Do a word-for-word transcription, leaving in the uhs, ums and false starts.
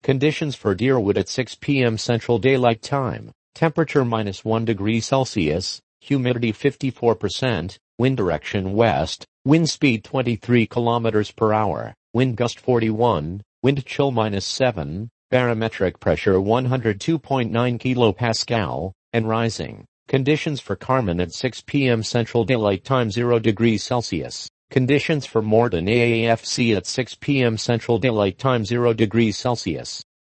Conditions for Deerwood at six p m Central Daylight Time. Temperature minus one degree Celsius, humidity fifty-four percent, wind direction west, wind speed twenty-three kilometers per hour, wind gust forty-one, wind chill minus seven, barometric pressure one hundred two point nine kilopascal, and rising. Conditions for Carmen at six p m Central Daylight Time zero degrees Celsius. Conditions for Morden A A F C at six p m Central Daylight Time zero degrees Celsius.